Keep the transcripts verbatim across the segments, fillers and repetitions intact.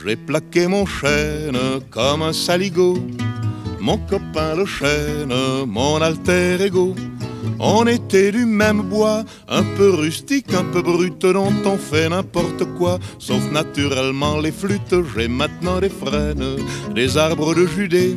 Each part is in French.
J'ai plaqué mon chêne comme un saligot, mon copain le chêne, mon alter ego. On était du même bois, un peu rustique, un peu brut, dont on fait n'importe quoi, sauf naturellement les flûtes. J'ai maintenant des frênes, des arbres de Judée,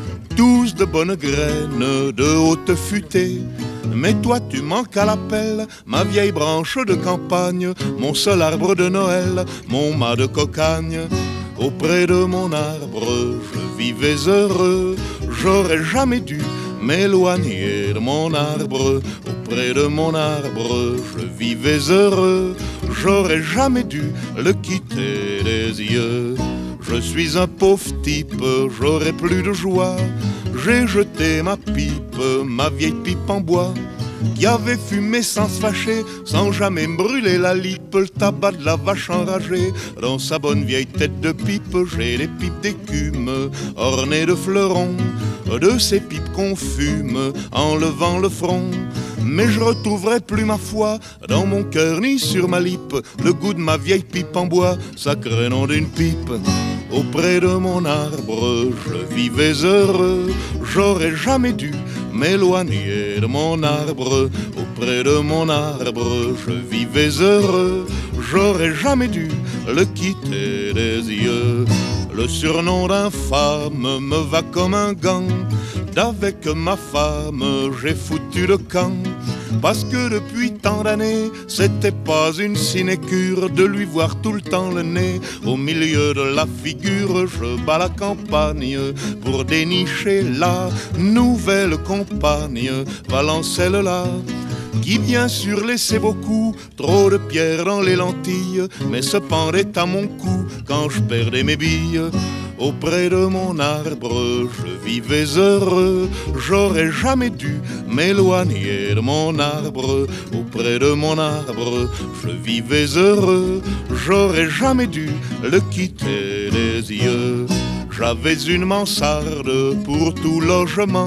tous de bonnes graines, de haute futée. Mais toi tu manques à l'appel, ma vieille branche de campagne, mon seul arbre de Noël, mon mât de cocagne. Auprès de mon arbre, je vivais heureux, j'aurais jamais dû m'éloigner de mon arbre. Auprès de mon arbre, je vivais heureux, j'aurais jamais dû le quitter des yeux. Je suis un pauvre type, j'aurais plus de joie. J'ai jeté ma pipe, ma vieille pipe en bois, qui avait fumé sans se fâcher, sans jamais me brûler la lippe. Le tabac de la vache enragée, dans sa bonne vieille tête de pipe. J'ai les pipes d'écume, ornées de fleurons, de ces pipes qu'on fume en levant le front. Mais je retrouverai plus ma foi dans mon cœur ni sur ma lippe le goût de ma vieille pipe en bois, sacré nom d'une pipe. Auprès de mon arbre, je vivais heureux, j'aurais jamais dû m'éloigner de mon arbre. Auprès de mon arbre, je vivais heureux, j'aurais jamais dû le quitter des yeux. Le surnom d'infâme me va comme un gant, d'avec ma femme j'ai foutu le camp. Parce que depuis tant d'années, c'était pas une sinécure de lui voir tout le temps le nez au milieu de la figure. Je bats la campagne pour dénicher la nouvelle compagne, Valencelle-là, qui bien sûr laissait beaucoup trop de pierres dans les lentilles, mais se pendait à mon cou quand je perdais mes billes. Auprès de mon arbre, je vivais heureux, j'aurais jamais dû m'éloigner de mon arbre. Auprès de mon arbre, je vivais heureux, j'aurais jamais dû le quitter des yeux. J'avais une mansarde pour tout logement,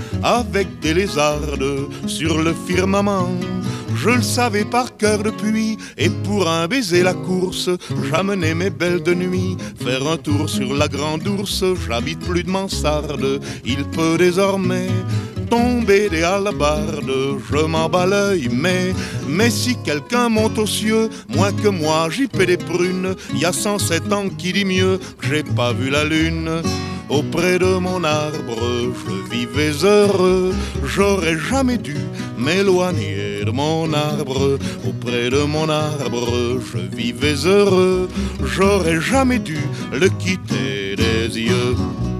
avec des lézardes sur le firmament. Je le savais par cœur depuis, et pour un baiser la course, j'amenais mes belles de nuit faire un tour sur la grande ourse. J'habite plus de mansarde, il peut désormais tomber des hallebardes. Je m'en bats l'œil, mais, mais si quelqu'un monte aux cieux, moins que moi j'y paie des prunes. Y a cent sept ans qui dit mieux que j'ai pas vu la lune. Auprès de mon arbre, je vivais heureux, j'aurais jamais dû m'éloigner de mon arbre. Auprès de mon arbre, je vivais heureux, j'aurais jamais dû le quitter des yeux.